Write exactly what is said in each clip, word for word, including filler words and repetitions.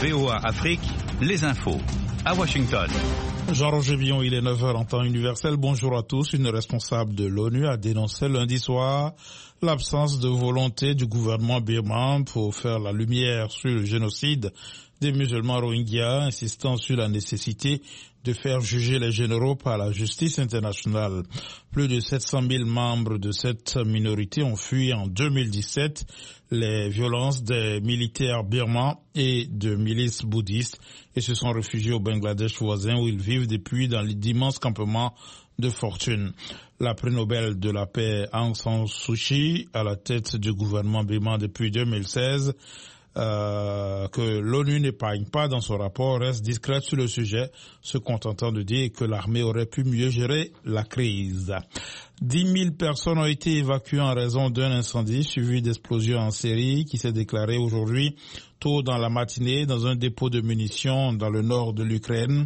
V O A Afrique, les infos. À Washington. Jean-Roger Billon, il est neuf heures en temps universel. Bonjour à tous. Une responsable de l'ONU a dénoncé lundi soir l'absence de volonté du gouvernement birman pour faire la lumière sur le génocide des musulmans rohingyas, insistant sur la nécessité de faire juger les généraux par la justice internationale. Plus de sept cent mille membres de cette minorité ont fui en deux mille dix-sept les violences des militaires birmans et de milices bouddhistes et se sont réfugiés au Bangladesh voisin où ils vivent depuis dans d'immenses campements de fortune. La prix Nobel de la paix Aung San Suu Kyi, à la tête du gouvernement birman depuis deux mille seize, Euh, que l'ONU n'épargne pas dans son rapport, reste discrète sur le sujet, se contentant de dire que l'armée aurait pu mieux gérer la crise. dix mille personnes ont été évacuées en raison d'un incendie suivi d'explosions en série qui s'est déclaré aujourd'hui tôt dans la matinée dans un dépôt de munitions dans le nord de l'Ukraine.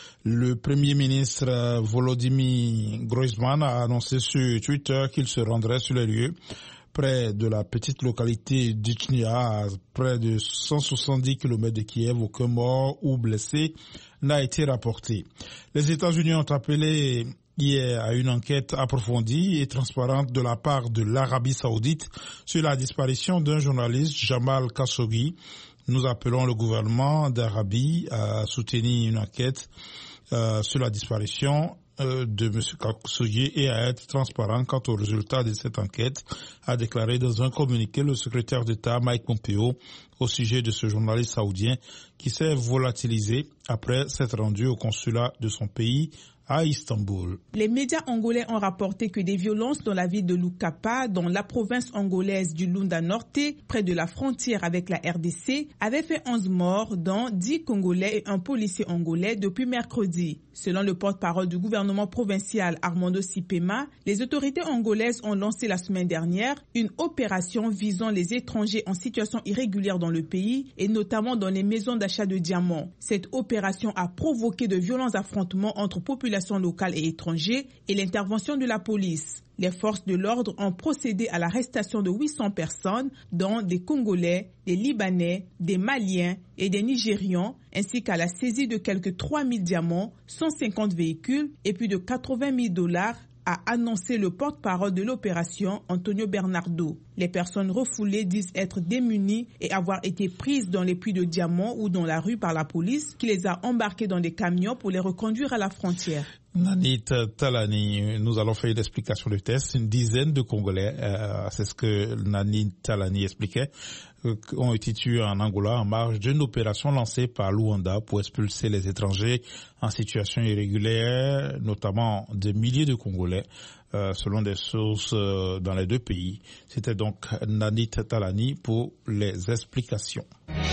Le Premier ministre Volodymyr Groysman a annoncé sur Twitter qu'il se rendrait sur les lieux près de la petite localité d'Ichnia, à près de cent soixante-dix kilomètres de Kiev. Aucun mort ou blessé n'a été rapporté. Les États-Unis ont appelé hier à une enquête approfondie et transparente de la part de l'Arabie Saoudite sur la disparition d'un journaliste, Jamal Khashoggi. Nous appelons le gouvernement d'Arabie à soutenir une enquête euh, sur la disparition de M. Khashoggi et à être transparent quant aux résultats de cette enquête, a déclaré dans un communiqué le secrétaire d'État Mike Pompeo au sujet de ce journaliste saoudien qui s'est volatilisé après s'être rendu au consulat de son pays à Istanbul. Les médias angolais ont rapporté que des violences dans la ville de Lukapa, dans la province angolaise du Lunda Norte, près de la frontière avec la R D C, avaient fait onze morts, dont dix Congolais et un policier angolais depuis mercredi. Selon le porte-parole du gouvernement provincial Armando Sipema, les autorités angolaises ont lancé la semaine dernière une opération visant les étrangers en situation irrégulière dans le pays et notamment dans les maisons d'achat de diamants. Cette opération a provoqué de violents affrontements entre populations locales et étrangers et l'intervention de la police. Les forces de l'ordre ont procédé à l'arrestation de huit cents personnes, dont des Congolais, des Libanais, des Maliens et des Nigérians, ainsi qu'à la saisie de quelques trois mille diamants, cent cinquante véhicules et plus de quatre-vingt mille dollars, a annoncé le porte-parole de l'opération, Antonio Bernardo. Les personnes refoulées disent être démunies et avoir été prises dans les puits de diamants ou dans la rue par la police qui les a embarquées dans des camions pour les reconduire à la frontière. Nanit Talani, nous allons faire une explication de test. Une dizaine de Congolais, euh, c'est ce que Nanit Talani expliquait, euh, ont été tués en Angola en marge d'une opération lancée par Luanda pour expulser les étrangers en situation irrégulière, notamment des milliers de Congolais, euh, selon des sources euh, dans les deux pays. C'était donc Nanit Talani pour les explications.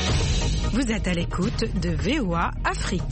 Vous êtes à l'écoute de V O A Afrique.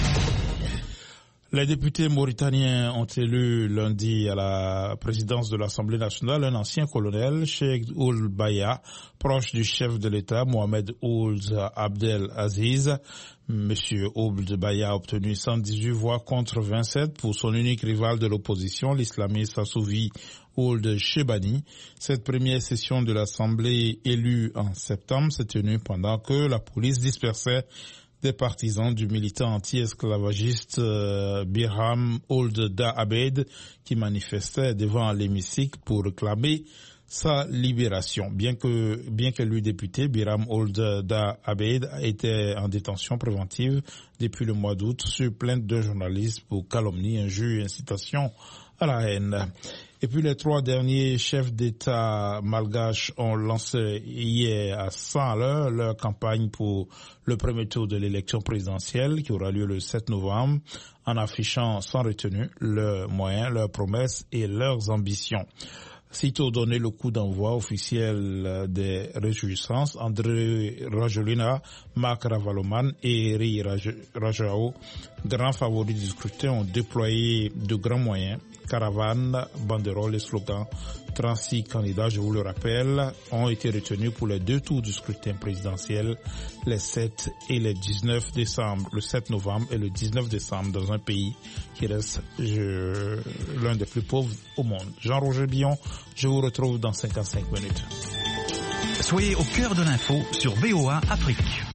Les députés mauritaniens ont élu lundi à la présidence de l'Assemblée nationale un ancien colonel, Cheikh Ould Baya, proche du chef de l'État, Mohamed Ould Abdel Aziz. Monsieur Ould Baya a obtenu cent dix-huit voix contre vingt-sept pour son unique rival de l'opposition, l'islamiste Assouvi Ould Chebani. Cette première session de l'Assemblée élue en septembre s'est tenue pendant que la police dispersait des partisans du militant anti-esclavagiste euh, Biram Ould Da Abeid qui manifestait devant l'hémicycle pour réclamer sa libération. Bien que, bien qu'élu député, Biram Ould Da Abeid était en détention préventive depuis le mois d'août sur plainte d'un journaliste pour calomnie, injure et incitation à la haine. Et puis les trois derniers chefs d'État malgaches ont lancé hier à cent à l'heure leur campagne pour le premier tour de l'élection présidentielle qui aura lieu le sept novembre en affichant sans retenue leurs moyens, leurs promesses et leurs ambitions. Sitôt donné le coup d'envoi officiel des réjouissances, André Rajoelina, Marc Ravaloman et Eri Rajao, grands favoris du scrutin, ont déployé de grands moyens. Caravanes, banderoles et slogans. trente-six candidats, je vous le rappelle, ont été retenus pour les deux tours du scrutin présidentiel, les sept et les dix-neuf décembre, le sept novembre et le dix-neuf décembre, dans un pays qui reste je, l'un des plus pauvres au monde. Jean-Roger Billon, je vous retrouve dans cinquante-cinq minutes. Soyez au cœur de l'info sur V O A Afrique.